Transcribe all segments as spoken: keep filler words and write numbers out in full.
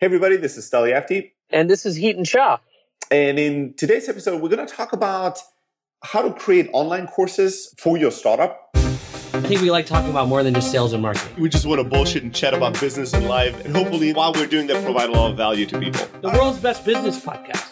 Hey everybody, this is Stali Afti. And this is Heaton Shah. And in today's episode, we're going to talk about how to create online courses for your startup. I think we like talking about more than just sales and marketing. We just want to bullshit and chat about business and life. And hopefully, while we're doing that, provide a lot of value to people. The world's best business podcast.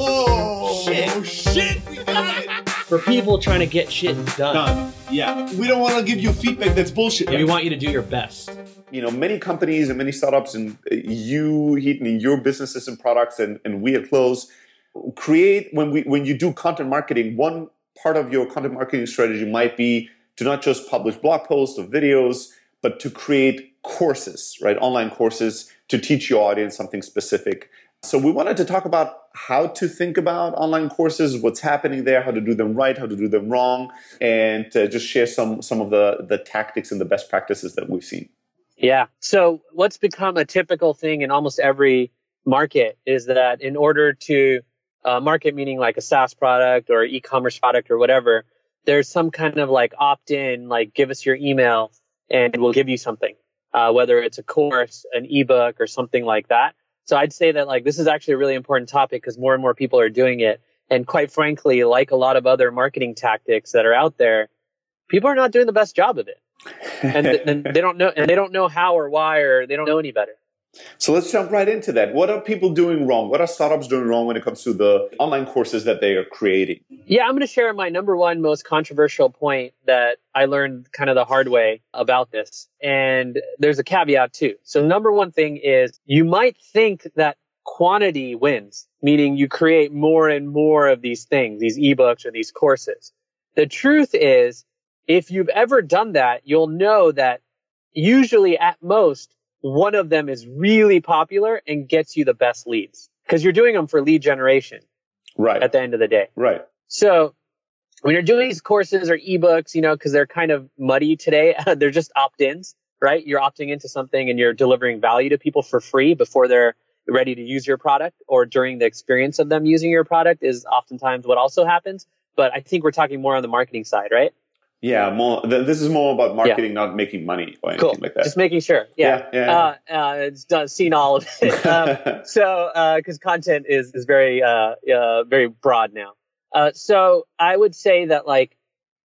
Oh, shit. Oh, shit. We got it. For people trying to get shit done. Done. Yeah. We don't want to give you feedback that's bullshit. Yeah, we want you to do your best. You know, many companies and many startups and you, Heaton, in your businesses and products and, and we at Close create, when we when you do content marketing, one part of your content marketing strategy might be to not just publish blog posts or videos, but to create courses, right? Online courses to teach your audience something specific. So we wanted to talk about how to think about online courses, what's happening there, how to do them right, how to do them wrong, and uh, just share some some of the, the tactics and the best practices that we've seen. Yeah. So what's become a typical thing in almost every market is that in order to uh, market, meaning like a SaaS product or e-commerce product or whatever, there's some kind of like opt-in, like give us your email and we'll give you something, uh, whether it's a course, an ebook or something like that. So I'd say that like this is actually a really important topic because more and more people are doing it. And quite frankly, like a lot of other marketing tactics that are out there, people are not doing the best job of it. and, th- and they don't know, and they don't know how or why, or they don't know any better. So let's jump right into that. What are people doing wrong? What are startups doing wrong when it comes to the online courses that they are creating? Yeah, I'm going to share my number one most controversial point that I learned kind of the hard way about this. And there's a caveat too. So number one thing is you might think that quantity wins, meaning you create more and more of these things, these ebooks or these courses. The truth is, if you've ever done that, you'll know that usually at most, one of them is really popular and gets you the best leads because you're doing them for lead generation. Right. At the end of the day. Right. So when you're doing these courses or ebooks, you know, because they're kind of muddy today, they're just opt-ins, right? You're opting into something and you're delivering value to people for free before they're ready to use your product or during the experience of them using your product is oftentimes what also happens. But I think we're talking more on the marketing side, right? Yeah, more. Th- this is more about marketing, yeah. Not making money or anything cool. like that. Just making sure. Yeah, yeah, yeah. Uh, uh, it's done, seen all of it. um, so, because uh, content is is very uh, uh, very broad now. Uh, so, I would say that like,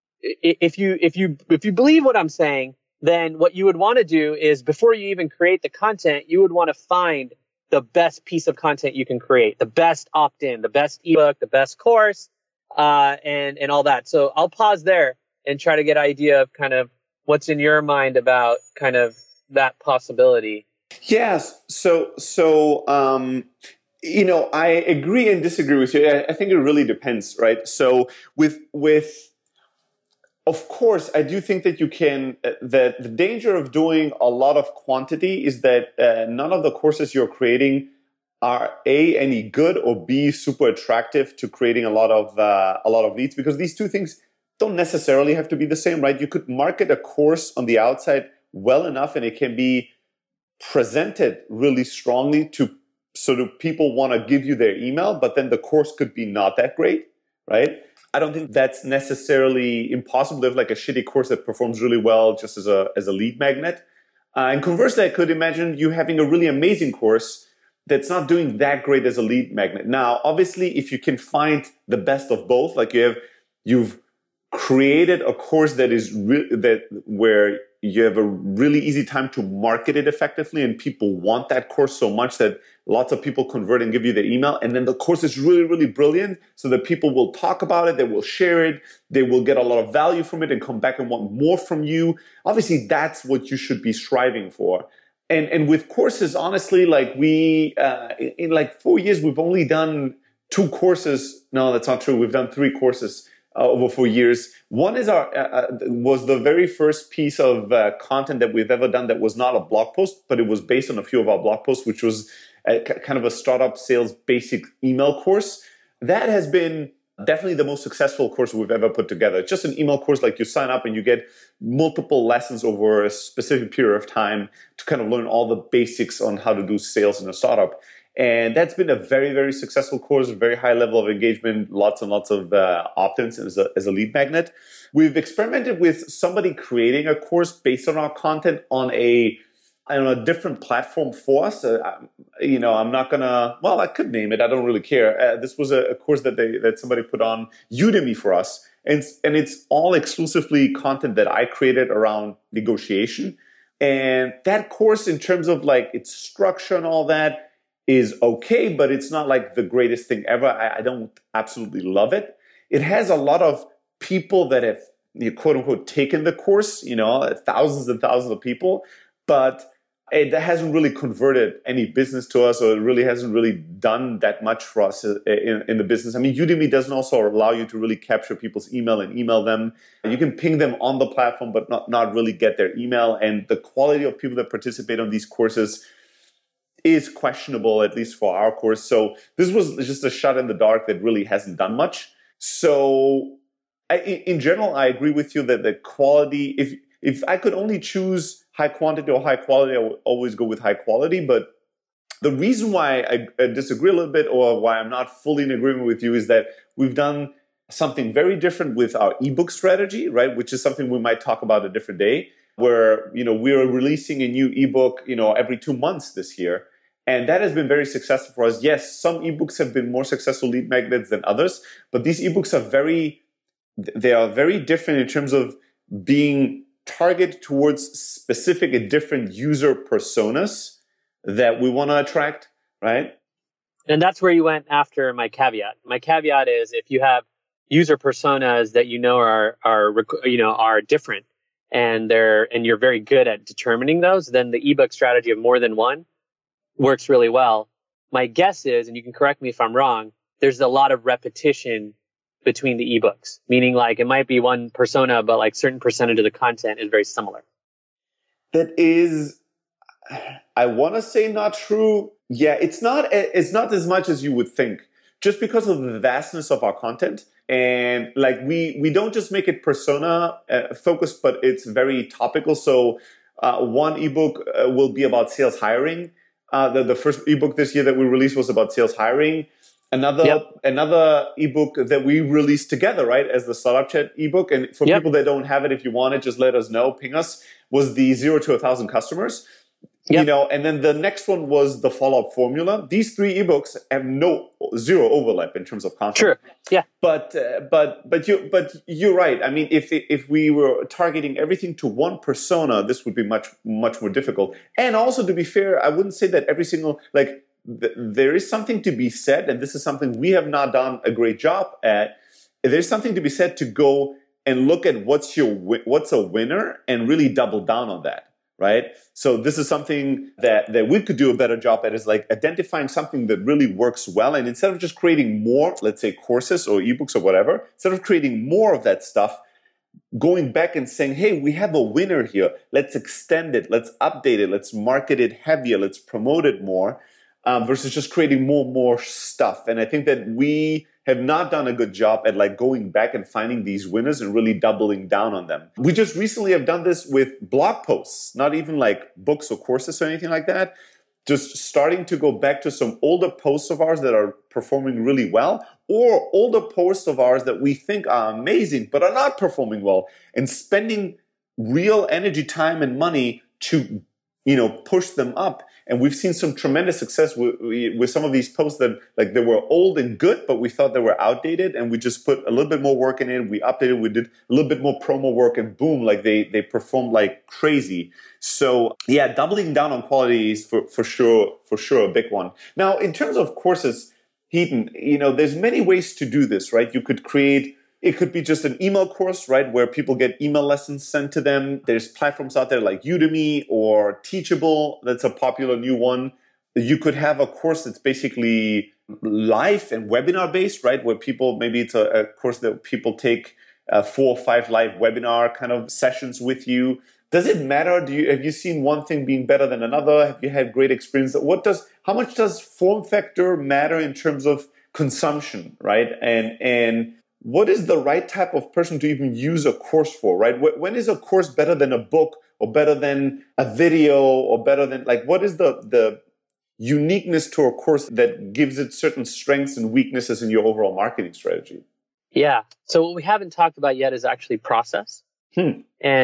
if you if you if you believe what I'm saying, then what you would want to do is before you even create the content, you would want to find the best piece of content you can create, the best opt-in, the best ebook, the best course, uh, and and all that. So, I'll pause there and try to get an idea of kind of what's in your mind about kind of that possibility. Yes. So, so, um, you know, I agree and disagree with you. I, I think it really depends, right? So with, with, of course, I do think that you can, uh, that the danger of doing a lot of quantity is that uh, none of the courses you're creating are A, any good, or B, super attractive to creating a lot of, uh, a lot of leads, because these two things don't necessarily have to be the same, right? You could market a course on the outside well enough and it can be presented really strongly to sort of people want to give you their email, but then the course could be not that great, right? I don't think that's necessarily impossible to have like a shitty course that performs really well just as a, as a lead magnet. Uh, and conversely, I could imagine you having a really amazing course that's not doing that great as a lead magnet. Now, obviously, if you can find the best of both, like you have, you've created a course that is re- that where you have a really easy time to market it effectively and people want that course so much that lots of people convert and give you their email, and then the course is really, really brilliant so that people will talk about it, they will share it, they will get a lot of value from it and come back and want more from you. Obviously, that's what you should be striving for. And and with courses, honestly, like we uh, in, in like four years we've only done two courses. No, that's not true. We've done three courses Uh, over four years. One is our uh, uh, was the very first piece of uh, content that we've ever done that was not a blog post, but it was based on a few of our blog posts, which was a, kind of a startup sales basic email course. That has been definitely the most successful course we've ever put together. It's just an email course, like you sign up and you get multiple lessons over a specific period of time to kind of learn all the basics on how to do sales in a startup. And that's been a very, very successful course, very high level of engagement, lots and lots of uh, opt-ins as a, as a lead magnet. We've experimented with somebody creating a course based on our content on a on a different platform for us. Uh, you know, I'm not gonna. Well, I could name it. I don't really care. Uh, this was a, a course that they that somebody put on Udemy for us, and and it's all exclusively content that I created around negotiation. And that course, in terms of like its structure and all that, is okay, but it's not like the greatest thing ever. I, I don't absolutely love it. It has a lot of people that have, you quote unquote, taken the course, you know, thousands and thousands of people, but it hasn't really converted any business to us, or it really hasn't really done that much for us in, in the business. I mean, Udemy doesn't also allow you to really capture people's email and email them. You can ping them on the platform, but not, not really get their email. And the quality of people that participate on these courses is questionable, at least for our course. So this was just a shot in the dark that really hasn't done much. So I, in general, I agree with you that the quality, if if I could only choose high quantity or high quality, I would always go with high quality. But the reason why I, I disagree a little bit, or why I'm not fully in agreement with you, is that we've done something very different with our ebook strategy, right? Which is something we might talk about a different day, where, you know, we're releasing a new ebook, you know, every two months this year. And that has been very successful for us. Yes, some ebooks have been more successful lead magnets than others, but these ebooks are very, they are very different in terms of being targeted towards specific and different user personas that we want to attract, right? And that's where you went after my caveat. My caveat is, if you have user personas that you know are are you know are different, and they're and you're very good at determining those, then the ebook strategy of more than one works really well. My guess is, and you can correct me if I'm wrong, there's a lot of repetition between the ebooks, meaning like it might be one persona, but like certain percentage of the content is very similar. That is, I want to say not true. Yeah, it's not, it's not as much as you would think, just because of the vastness of our content. And like we, we don't just make it persona uh, focused, but it's very topical. So uh, one ebook uh, will be about sales hiring. Uh, the, the first ebook this year that we released was about sales hiring. Another yep. another ebook that we released together, right, as the Startup Chat ebook. And for yep. people that don't have it, if you want it, just let us know, ping us, was the zero to a thousand customers. Yep. You know, and then the next one was the follow-up formula. These three ebooks have no zero overlap in terms of content. Sure. Yeah. But uh, but but you but you're right. I mean, if if we were targeting everything to one persona, this would be much much more difficult. And also, to be fair, I wouldn't say that every single like th- there is something to be said, and this is something we have not done a great job at. There's something to be said to go and look at what's your what's a winner and really double down on that. Right? So this is something that, that we could do a better job at, is like identifying something that really works well. And instead of just creating more, let's say courses or ebooks or whatever, instead of creating more of that stuff, going back and saying, hey, we have a winner here. Let's extend it. Let's update it. Let's market it heavier. Let's promote it more, um, versus just creating more and more stuff. And I think that we have not done a good job at like going back and finding these winners and really doubling down on them. We just recently have done this with blog posts, not even like books or courses or anything like that. Just starting to go back to some older posts of ours that are performing really well, or older posts of ours that we think are amazing but are not performing well, and spending real energy, time, and money to, you know, push them up. And we've seen some tremendous success with, with some of these posts that like they were old and good, but we thought they were outdated, and we just put a little bit more work in it. We updated, we did a little bit more promo work, and boom, like they they performed like crazy. So yeah, doubling down on quality is for, for sure, for sure a big one. Now, in terms of courses, Heaton, you know, there's many ways to do this, right? You could create, it could be just an email course, right, where people get email lessons sent to them. There's platforms out there like Udemy or Teachable. That's a popular new one. You could have a course that's basically live and webinar based, right, where people, maybe it's a, a course that people take uh, four or five live webinar kind of sessions with you. Does it matter? Do you have you seen one thing being better than another? Have you had great experience? What does how much does form factor matter in terms of consumption, right? And and what is the right type of person to even use a course for, right? When is a course better than a book, or better than a video, or better than, like, what is the, the uniqueness to a course that gives it certain strengths and weaknesses in your overall marketing strategy? Yeah. So what we haven't talked about yet is actually process. Hmm. And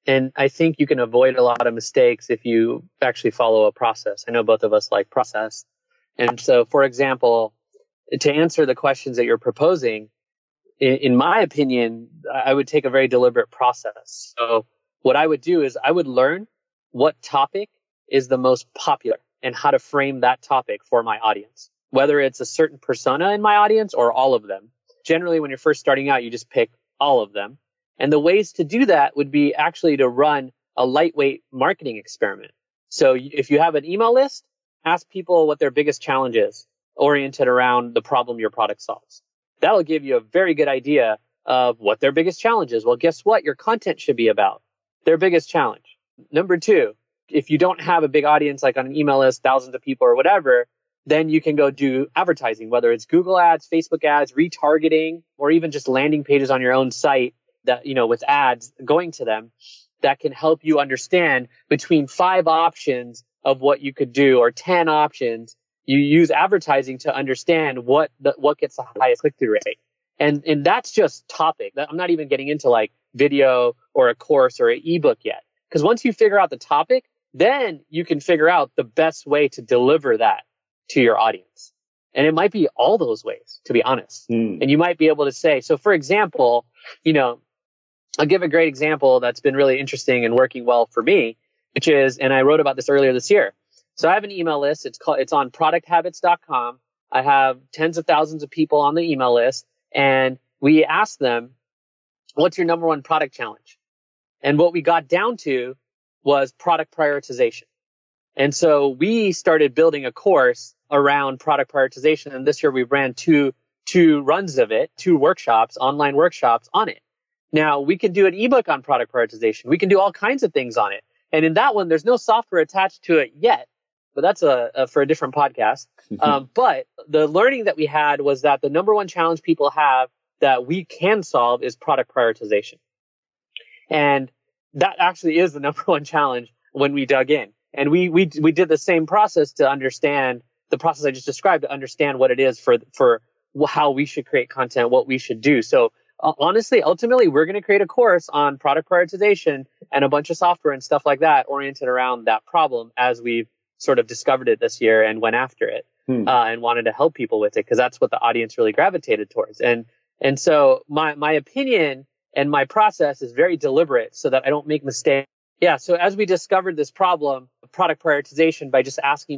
And I think you can avoid a lot of mistakes if you actually follow a process. I know both of us like process. And so, for example, to answer the questions that you're proposing, in, in my opinion, I would take a very deliberate process. So what I would do is I would learn what topic is the most popular and how to frame that topic for my audience, whether it's a certain persona in my audience or all of them. Generally, when you're first starting out, you just pick all of them. And the ways to do that would be actually to run a lightweight marketing experiment. So if you have an email list, ask people what their biggest challenge is, oriented around the problem your product solves. That'll give you a very good idea of what their biggest challenge is. Well, guess what? Your content should be about their biggest challenge. Number two, if you don't have a big audience, like on an email list, thousands of people or whatever, then you can go do advertising, whether it's Google ads, Facebook ads, retargeting, or even just landing pages on your own site that, you know, with ads going to them that can help you understand between five options of what you could do or ten options. You use advertising to understand what the, what gets the highest click-through rate. And, and that's just topic. I'm not even getting into like video or a course or an ebook yet. Because once you figure out the topic, then you can figure out the best way to deliver that to your audience. And it might be all those ways, to be honest. Mm. And you might be able to say, so for example, you know, I'll give a great example that's been really interesting and working well for me, which is, and I wrote about this earlier this year. So I have an email list. It's called, it's on product habits dot com. I have tens of thousands of people on the email list, and we asked them, what's your number one product challenge? And what we got down to was product prioritization. And so we started building a course around product prioritization. And this year we ran two, two runs of it, two workshops, online workshops on it. Now we can do an ebook on product prioritization. We can do all kinds of things on it. And in that one, there's no software attached to it yet, but that's a, a for a different podcast. um, but the learning that we had was that the number one challenge people have that we can solve is product prioritization. And that actually is the number one challenge when we dug in. And we we we did the same process to understand the process I just described, to understand what it is for for how we should create content, what we should do. So uh, honestly, ultimately, we're going to create a course on product prioritization and a bunch of software and stuff like that oriented around that problem as we've sort of discovered it this year and went after it hmm. uh, and wanted to help people with it because that's what the audience really gravitated towards. And and so my my opinion and my process is very deliberate so that I don't make mistakes. Yeah. So as we discovered this problem, product prioritization, by just asking